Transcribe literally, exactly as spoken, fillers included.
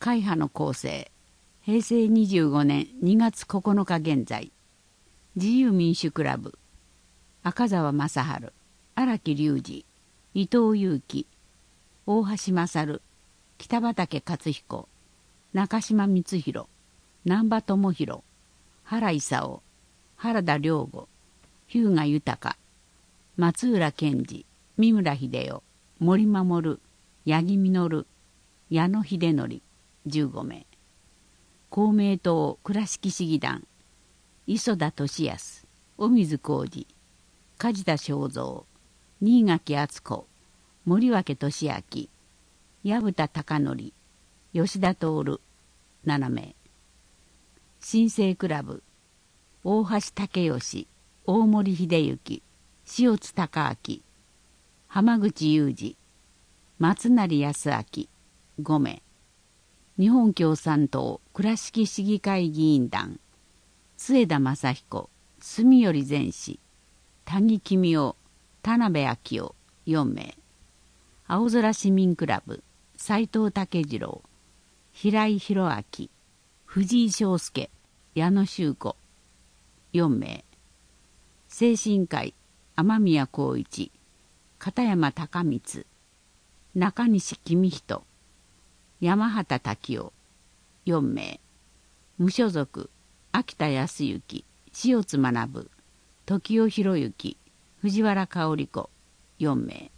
会派の構成。へいせいにじゅうごねんにがつここのか現在。自由民主クラブ。赤澤正治、荒木隆二、伊藤裕樹、大橋勝、北畠克彦、中島光弘、難波智弘、原勲、原田良吾、日向豊、松浦健二、三村秀夫、森守、八木実、矢野秀則、じゅうごめい。公明党倉敷市議団、磯田俊康、尾水浩二、梶田正三、新垣敦子、森脇俊明、薮田貴則、吉田徹、ななめい。新生クラブ、大橋武義、大森秀之、塩津隆明、浜口雄二、松成康明、ごめい。日本共産党倉敷市議会議員団、末田正彦、住頼善士、田木公夫、田辺昭夫、よんめい。青空市民クラブ、斉藤武次郎、平井宏明、藤井翔介、矢野修子、よんめい。精神科医、雨宮光一、片山高光、中西公人、山畑滝夫、よんめい。無所属、秋田康之、塩津学、時尾博之、藤原香織子、よんめい。